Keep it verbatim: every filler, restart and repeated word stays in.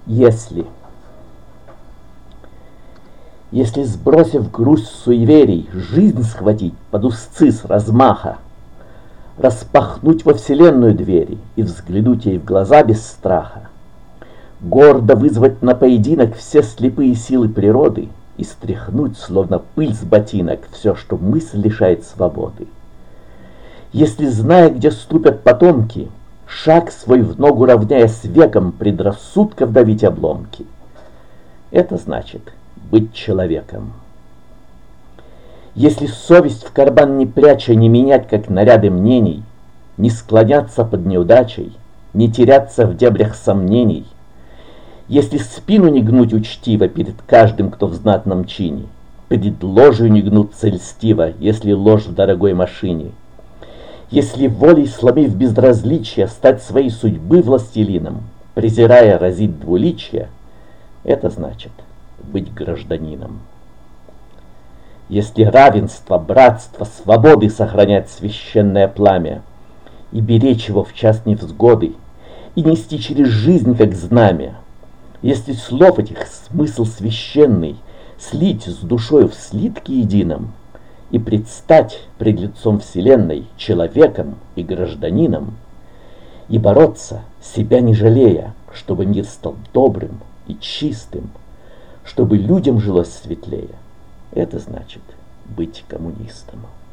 Если, если сбросив груз суеверий, жизнь схватить под узцы с размаха, распахнуть во вселенную двери и взглянуть ей в глаза без страха, гордо вызвать на поединок все слепые силы природы и стряхнуть, словно пыль с ботинок, все, что мысль лишает свободы. Если, зная, где ступят потомки, шаг свой в ногу равняя с веком, предрассудков давить обломки, это значит быть человеком. Если совесть в карман не пряча, не менять, как наряды мнений, не склоняться под неудачей, не теряться в дебрях сомнений, если спину не гнуть учтиво перед каждым, кто в знатном чине, перед ложью не гнуться льстиво, если ложь в дорогой машине, если волей сломив безразличие стать своей судьбы властелином, презирая разить двуличие, это значит быть гражданином. Если равенство, братство, свободы сохранять священное пламя и беречь его в час невзгоды и нести через жизнь как знамя, если слов этих смысл священный слить с душою в слитке едином и предстать пред лицом вселенной человеком и гражданином, и бороться, себя не жалея, чтобы мир стал добрым и чистым, чтобы людям жилось светлее, это значит быть коммунистом.